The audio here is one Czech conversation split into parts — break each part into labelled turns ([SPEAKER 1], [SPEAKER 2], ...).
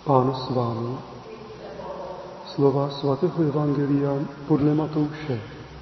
[SPEAKER 1] Pán s vámi. Slova svatého evangelia podle Matouše.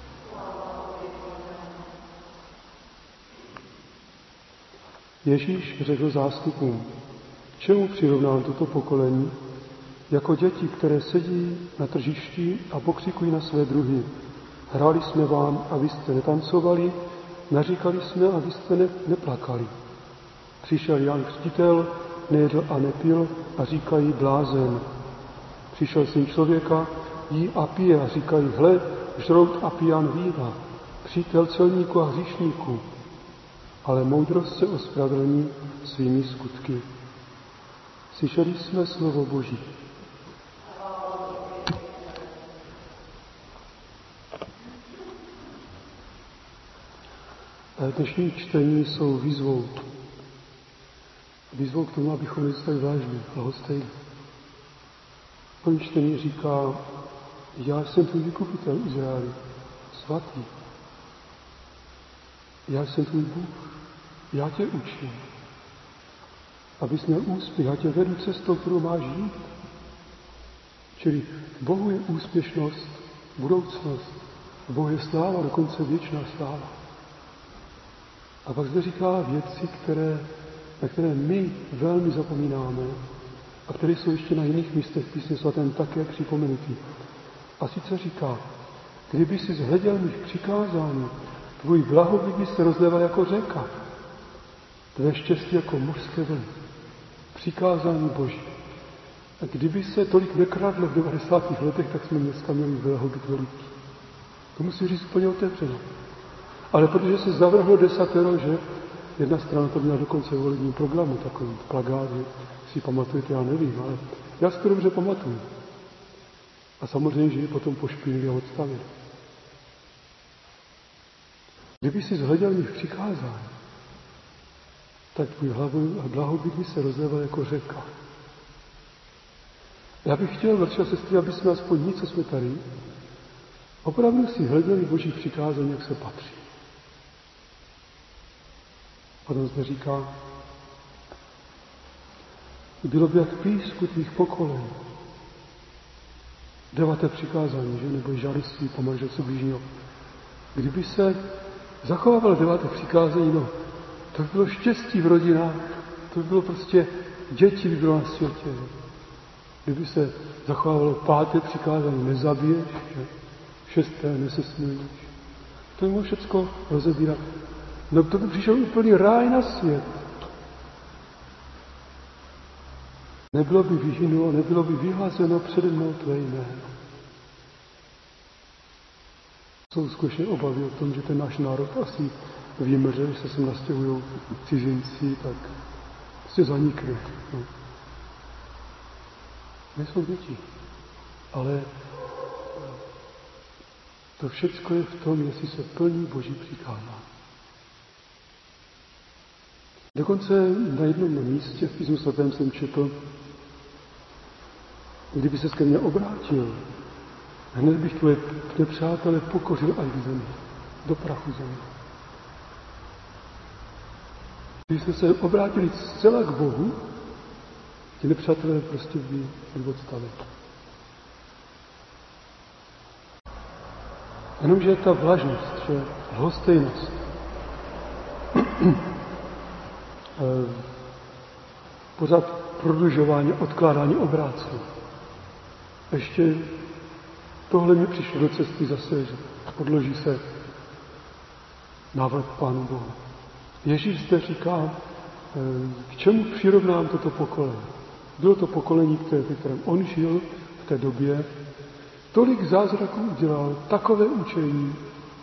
[SPEAKER 1] Ježíš řekl zástupům: čemu přirovnám toto pokolení? Jako děti, které sedí na tržišti a pokřikují na své druhy. Hráli jsme vám a vy jste netancovali, naříkali jsme a vy jste neplakali. Přišel Jan Křtitel, nejedl a nepil a říkají blázen. Přišel Syn člověka, jí a pije a říkají: hle, žrout a pijan vína, přítel celníků a hříšníků. Ale moudrost se ospravedlní svými skutky. Slyšeli jsme slovo Boží. Dnešní čtení jsou výzvou k tomu, abychom nezůstali vážní, lhostejní. První čtení říká: já jsem tvůj vykupitel Izraeli, svatý. Já jsem tvůj Bůh, já tě učím, abys měl úspěch, já tě vedu cestou, kterou máš jít. Čili Bohu je úspěšnost, budoucnost, Bohu je sláva, dokonce věčná sláva. A pak zde říká věci, na které my velmi zapomínáme a které jsou ještě na jiných místech v Písmě svatém také připomenutí. A sice říká: kdyby si zhleděl mých přikázání, tvůj blahobyt by se rozléval jako řeka, tvé štěstí jako mořské vlny. Přikázání Boží. A kdyby se tolik nekradlo v 90. letech, tak jsme dneska měli blahobyt veliký. To musí říct úplně otevřeně. Ale protože se zavrhlo desatero, že jedna strana to měla dokonce v volebním programu, takový plagát, že si pamatujete, já nevím, ale já si to dobře pamatuju. A samozřejmě, že ji potom pošpinili a odstavili. Kdyby si zhleděl mých přikázání, tak tvůj blahobyt by se rozléval jako řeka. Já bych chtěl, bratři a sestry, aby jsme aspoň my, co jsme tady, opravdu si hleděli Boží přikázání, jak se patří. Potom zde říká: bylo by jak písku tvých pokolení. 9. přikázání, že? Nebo žádostí po manželce blížního. Kdyby se zachovávalo 9. přikázání, no, to by bylo štěstí v rodinách, to by bylo prostě, děti by bylo na světě. Kdyby se zachovávalo 5. přikázání, nezabiješ, že? 6. nesesmiluješ. To by mohlo všecko rozebírat. No to by přišel úplný ráj na svět. Nebylo by vyhynulo, nebylo by vyhlazeno přede mnou tvé jméno. Jsou skutečně obavy o tom, že ten náš národ asi vymře, že se sem nastěhují cizinci, tak prostě zanikne. No. Nejsou děti, ale to všecko je v tom, jestli se plní Boží přikázání. Dokonce na jednom místě v Písmu svatém jsem četl: kdyby se ke mně obrátil, hned bych tvoje nepřátele pokořil až k zemi, do prachu země. Když jsme se obrátili zcela k Bohu, ti nepřátelé prostě by odstali. Jenomže ta vlažnost, že lhostejnost, pořád prodlužování, odkládání obráců. Ještě tohle mi přišlo do cesty zase, že odloží se návrat k Pánu Bohu. Ježíš zde říká, k čemu přirovnám toto pokolení. Bylo to pokolení, ve kterém on žil v té době, tolik zázraků udělal, takové učení,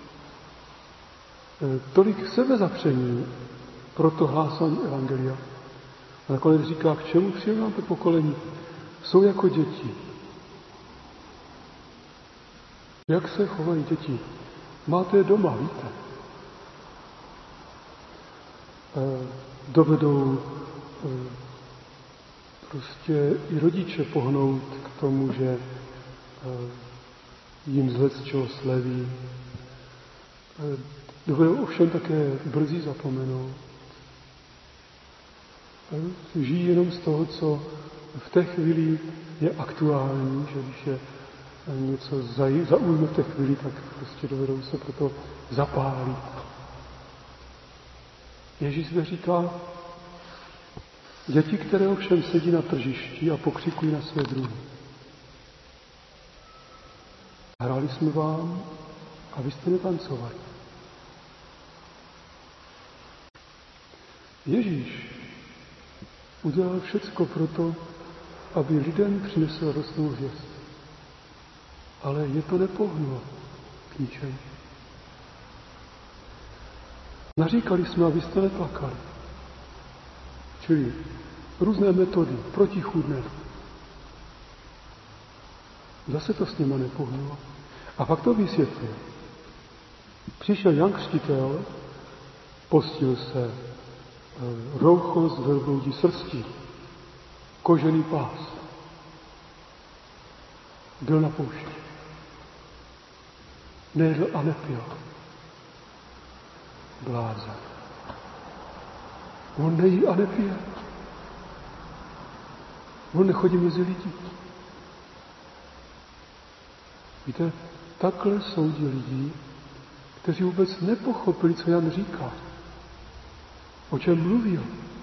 [SPEAKER 1] tolik sebezapření pro to hlásání evangelia. A nakonec říká, k čemu přirovnám to pokolení. Jsou jako děti. Jak se chovají děti? Máte je doma, víte. Dovedou prostě i rodiče pohnout k tomu, že jim z čeho sleví. Dovedou ovšem také brzy zapomenout. Žijí jenom z toho, co v té chvíli je aktuální, že když je něco zaujme v té chvíli, tak prostě dovedou se proto zapálit. Ježíš zde říká, děti, které ovšem sedí na tržišti a pokřikují na své druhy. Hráli jsme vám a vy jste netancovali. Ježíš udělal všecko proto, aby lidem přinesl radostnou zvěst. Ale je to nepohnulo k ničemu. Naříkali jsme, abyste neplakali. Čili různé metody, protichůdné. Zase to s nima nepohnulo. A pak to vysvětlil. Přišel Jan Křtitel, postil se roucho z velbloudí srsti, kožený pás. Byl na poušti. Nejedl a nepil. Blázen. On nejí a nepije. On nechodí mezi lidi. Víte, takhle soudí lidi, kteří vůbec nepochopili, co Jan říká. O čem mluvil.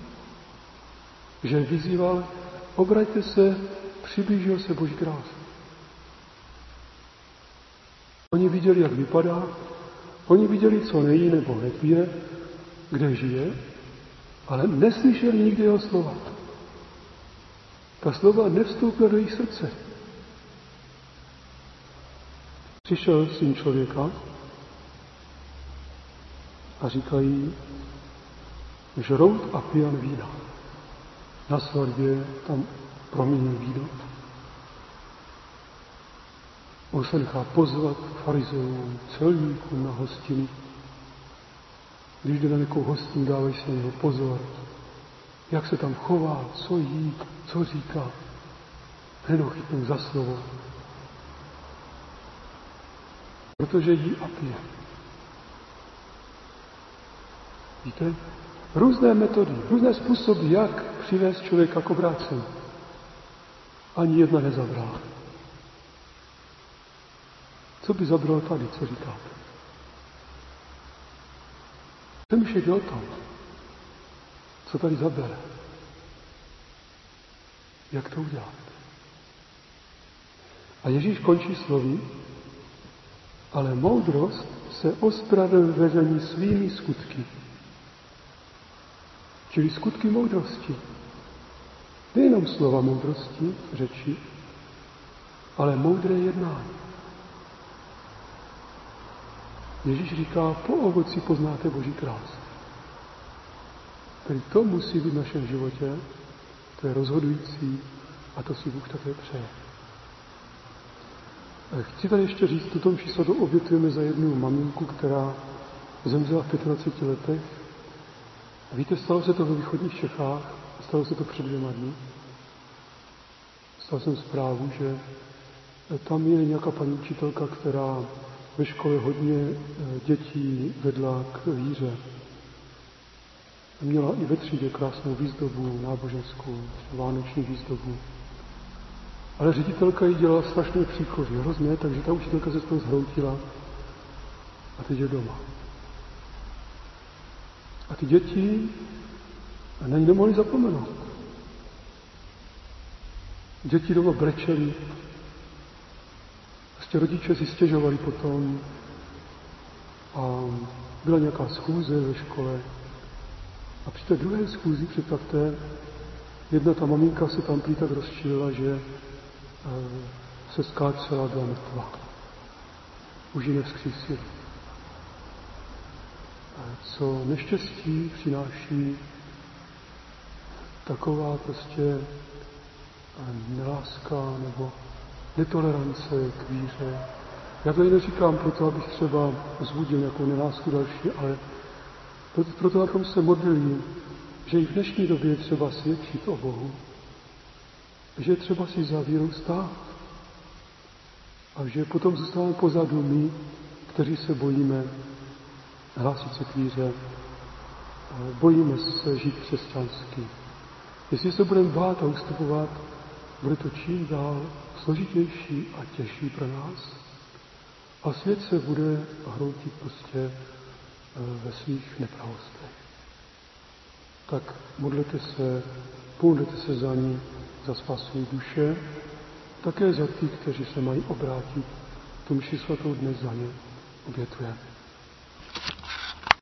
[SPEAKER 1] Že vyzýval, obraťte se, přiblížil se Boží krás. Oni viděli, jak vypadá, oni viděli, co nejí nebo nepije, kde žije, ale neslyšeli nikdy jeho slova. Ta slova nevstoupila do jejich srdce. Přišel syn člověka a říkají, žrout a pijan vína. Na svatbě tam proměnil víno. On se nechá pozvat farizeům, celníkům na hostiny. Když jde na nějakou hostinu, dávají se na něho pozor. Jak se tam chová, co jí, co říká. Hned ho chytnou za slovo. Protože jí a pije. Víte? Různé metody, různé způsoby, jak přivést člověka k obrácení. Ani jedna nezabrala. Co by zabralo tady, co říkáte? Přemýšlejte o tom, co tady zabere. Jak to udělat? A Ježíš končí slovy, ale moudrost se ospravedlní svými skutky. Čili skutky moudrosti. Nejenom slova moudrosti, řeči, ale moudré jednání. Ježíš říká, po ovoci poznáte Boží krásu. Tedy to musí být v našem životě, to je rozhodující a to si Bůh také přeje. Chci tady ještě říct, tuto mši svatbu obětujeme za jednu maminku, která zemřela v 25 letech. A víte, stalo se to ve východních Čechách, stalo se to před 2 dny. Stal jsem zprávu, že tam je nějaká paní učitelka, která ve škole hodně dětí vedla k víře. Měla i ve třídě krásnou výzdobu, náboženskou, vánoční výzdobu. Ale ředitelka jí dělala strašné příkoří, hrozně, takže ta učitelka se z toho zhroutila a teď je doma. A ty děti na ní nemohly zapomenout. Děti doma brečely. Prostě rodiče si stěžovali potom a byla nějaká schůze ve škole. A při té druhé schůzi, představte, jedna ta maminka se tam prý tak rozčilila, že se skáčela, byla mrtvá. Už ji nevzkřísili. Co neštěstí přináší taková prostě neláska nebo netolerance k víře. Já to neříkám proto, abych třeba vzbudil nějakou nelásku další, ale proto, abychom se modlili, že i v dnešní době je třeba svědčit o Bohu, že je třeba si za vírou stát a že potom zůstáváme pozadu my, kteří se bojíme hlásit se k víře, bojíme se žít křesťansky. Jestli se budeme bát a ustupovat, bude to čím dál složitější a těžší pro nás. A svět se bude hroutit prostě ve svých nepravostech. Tak modlete se za ní, za spásu duše, také za ty, kteří se mají obrátit. Tu mši svatou dnes za ně obětujeme.